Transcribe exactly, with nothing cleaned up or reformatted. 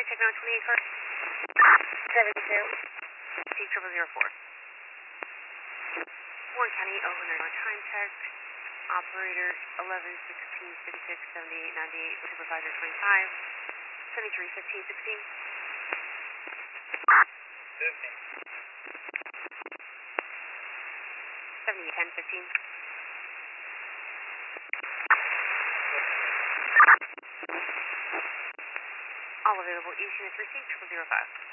County, check out twenty-eight car. seven zero. C triple zero four. Warren County, Overnight on time check. Operator eleven sixteen fifty-six seventy-eight ninety-eight. Supervisor twenty-five seventy-three fifteen sixteen. fifteen. seventy-eight ten fifteen. All available, each units received, triple zero five.